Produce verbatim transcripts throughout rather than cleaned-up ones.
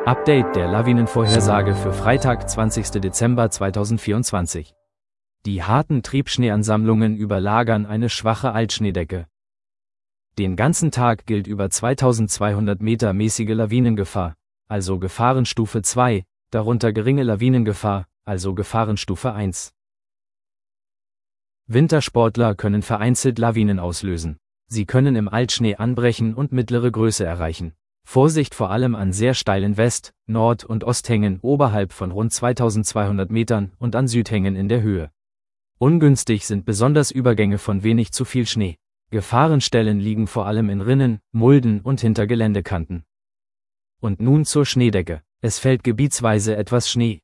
Update der Lawinenvorhersage für Freitag, zwanzigsten Dezember zweitausendvierundzwanzig. Die harten Triebschneeansammlungen überlagern eine schwache Altschneedecke. Den ganzen Tag gilt über zweitausendzweihundert Meter mäßige Lawinengefahr, also Gefahrenstufe zwei, darunter geringe Lawinengefahr, also Gefahrenstufe eins. Wintersportler können vereinzelt Lawinen auslösen. Sie können im Altschnee anbrechen und mittlere Größe erreichen. Vorsicht vor allem an sehr steilen West-, Nord- und Osthängen oberhalb von rund zweitausendzweihundert Metern und an Südhängen in der Höhe. Ungünstig sind besonders Übergänge von wenig zu viel Schnee. Gefahrenstellen liegen vor allem in Rinnen, Mulden und hinter Geländekanten. Und nun zur Schneedecke. Es fällt gebietsweise etwas Schnee.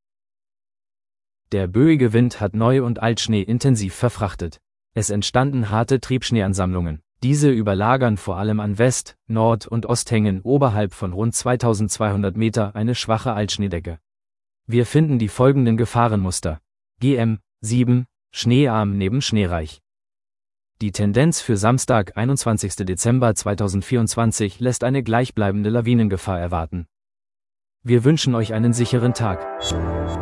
Der böige Wind hat Neu- und Altschnee intensiv verfrachtet. Es entstanden harte Triebschneeansammlungen. Diese überlagern vor allem an West-, Nord- und Osthängen oberhalb von rund zweitausendzweihundert Meter eine schwache Altschneedecke. Wir finden die folgenden Gefahrenmuster. G M sieben, schneearm neben schneereich. Die Tendenz für Samstag, einundzwanzigsten Dezember zweitausendvierundzwanzig lässt eine gleichbleibende Lawinengefahr erwarten. Wir wünschen euch einen sicheren Tag.